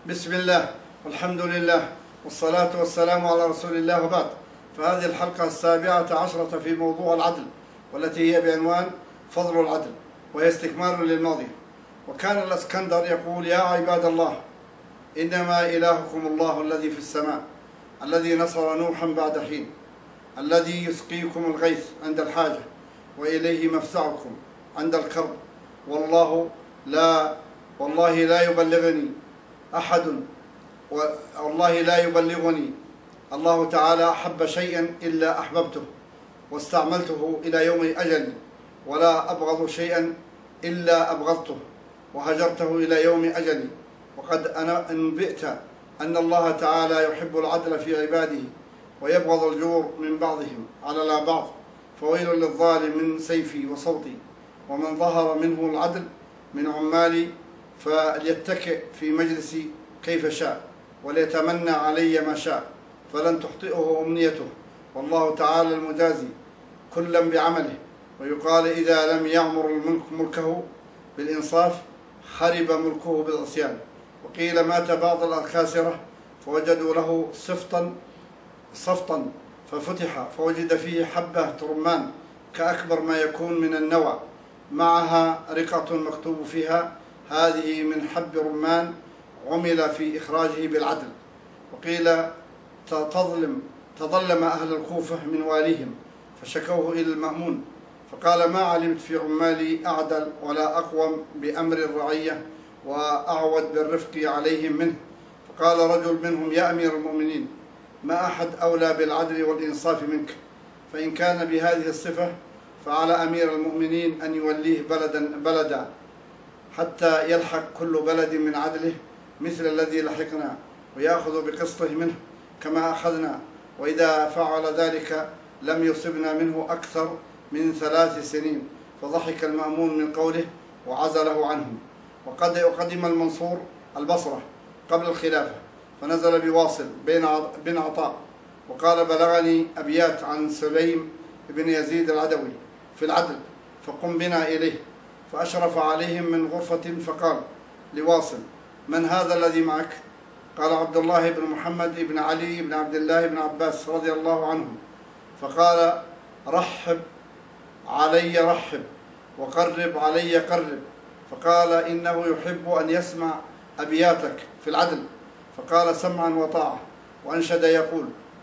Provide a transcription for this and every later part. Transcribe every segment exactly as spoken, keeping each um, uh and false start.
بسم الله والحمد لله والصلاة والسلام على رسول الله، وبعد. فهذه الحلقة السابعة عشرة في موضوع العدل، والتي هي بعنوان فضل العدل، وهي استكمال للماضي. وكان الإسكندر يقول: يا عباد الله، إنما إلهكم الله الذي في السماء، الذي نصر نوحا بعد حين، الذي يسقيكم الغيث عند الحاجة، وإليه مفزعكم عند الكرب. والله لا والله لا يبلغني أحد والله لا يبلغني الله تعالى أحب شيئا إلا أحببته، واستعملته إلى يوم أجلي، ولا أبغض شيئا إلا أبغضته، وهجرته إلى يوم أجلي. وقد أنا أنبئت أن الله تعالى يحب العدل في عباده، ويبغض الجور من بعضهم على بعض. فويل للظالم من سيفي وصوتي، ومن ظهر منه العدل من عمالي فليتكئ في مجلسي كيف شاء، وليتمنى علي ما شاء، فلن تخطئه أمنيته. والله تعالى المجازي كلا بعمله. ويقال: إذا لم يعمر الملك ملكه بالإنصاف خرب ملكه بالعصيان. وقيل: مات بعض الأكاسرة فوجدوا له صفطا صفطا ففتح فوجد فيه حبة رمان كأكبر ما يكون من النوى، معها رقة مكتوب فيها: هذه من حب رمان عمل في إخراجه بالعدل. وقيل: تظلم تظلم أهل الكوفة من واليهم فشكوه إلى المأمون، فقال: ما علمت في عمالي أعدل ولا أقوم بأمر الرعية وأعود بالرفق عليهم منه. فقال رجل منهم: يا أمير المؤمنين، ما أحد أولى بالعدل والإنصاف منك، فإن كان بهذه الصفة فعلى أمير المؤمنين أن يوليه بلدا بلدا حتى يلحق كل بلد من عدله مثل الذي لحقنا، ويأخذ بقسطه منه كما أخذنا، وإذا فعل ذلك لم يصبنا منه أكثر من ثلاث سنين. فضحك المأمون من قوله وعزله عنهم. وقد قدم المنصور البصرة قبل الخلافة، فنزل بواصل بن عطاء، وقال: بلغني أبيات عن سليم بن يزيد العدوي في العدل، فقم بنا إليه. فأشرف عليهم من غرفة فقال لواصل: من هذا الذي معك؟ قال: عبد الله بن محمد بن علي بن عبد الله بن عباس رضي الله عنهم. فقال: رحب علي رحب، وقرب علي قرب. فقال: إنه يحب أن يسمع أبياتك في العدل. فقال: سمعا وطاعة. وأنشد يقول: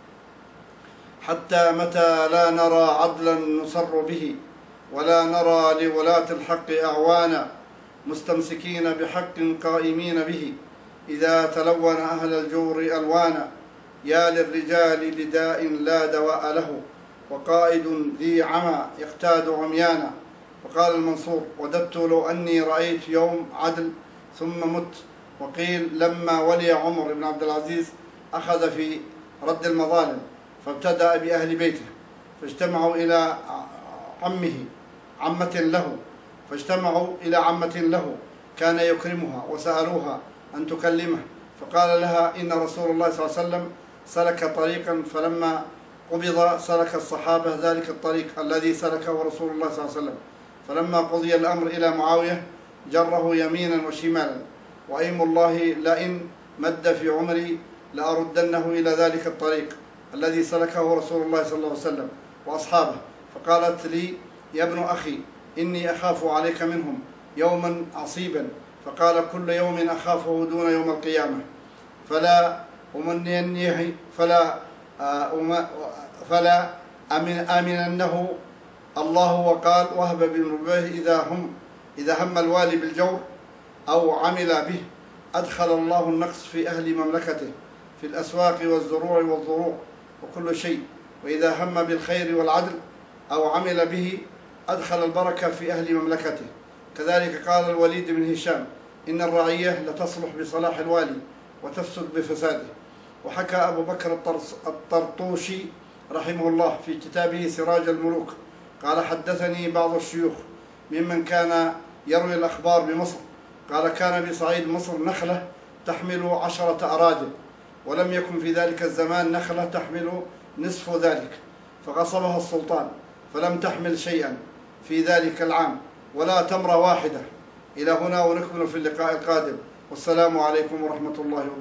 حتى متى لا نرى عدلا نسر به، ولا نرى لولاة الحق أعوانا، مستمسكين بحق قائمين به، إذا تلون أهل الجور ألوانا. يا للرجال لداء لا دواء له، وقائد ذي عمى يقتاد عميانا. وقال المنصور: وددت لو أني رأيت يوم عدل ثم مت. وقيل: لما ولي عمر بن عبد العزيز أخذ في رد المظالم، فابتدأ بأهل بيته، فاجتمعوا إلى عمه عمة له فاجتمعوا إلى عمة له كان يكرمها، وسألوها أن تكلمه، فقال لها: إن رسول الله صلى الله عليه وسلم سلك طريقا، فلما قبض سلك الصحابة ذلك الطريق الذي سلكه رسول الله صلى الله عليه وسلم. فلما قضي الأمر إلى معاوية جره يمينا وشمالا، وأيم الله لئن مد في عمري لأردنه إلى ذلك الطريق الذي سلكه رسول الله صلى الله عليه وسلم وأصحابه. فقالت لي: يا ابن أخي، إني أخاف عليك منهم يوما عصيبا. فقال: كل يوم أخافه دون يوم القيامة، فلا أمنيه فلا أم فلا أمن آمننه الله. وقال وهب بن ربيعه: إذا هم إذا هم الوالي بالجور أو عمل به أدخل الله النقص في أهل مملكته في الأسواق والزروع والضروع وكل شيء، وإذا هم بالخير والعدل أو عمل به أدخل البركة في أهل مملكته. كذلك قال الوليد بن هشام: إن الرعية لتصلح بصلاح الوالي وتفسد بفساده. وحكى أبو بكر الطرطوشي رحمه الله في كتابه سراج الملوك قال: حدثني بعض الشيوخ ممن كان يروي الأخبار بمصر، قال: كان بصعيد مصر نخلة تحمل عشرة أرادل، ولم يكن في ذلك الزمان نخلة تحمل نصف ذلك، فغصبها السلطان فلم تحمل شيئا في ذلك العام ولا تمرة واحدة. إلى هنا، ونكمل في اللقاء القادم، والسلام عليكم ورحمة الله وبركاته.